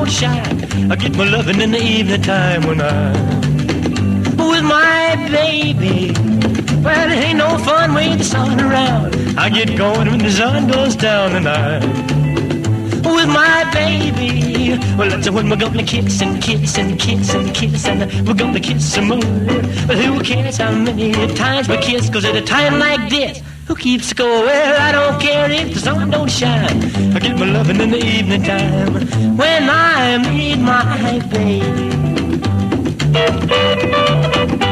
don't shine. I get my loving in the evening time when I'm with my baby. Well, it ain't no fun with the sun around. I get going when the sun goes down, and I'm with my baby. Well, that's when we're gonna kiss and kiss and kiss and kiss, and we're gonna kiss some more. But who cares how many times we kiss? 'Cause at a time like this, who keeps score? Well, I don't care if the sun don't shine. I get my loving in the evening time when I meet my baby.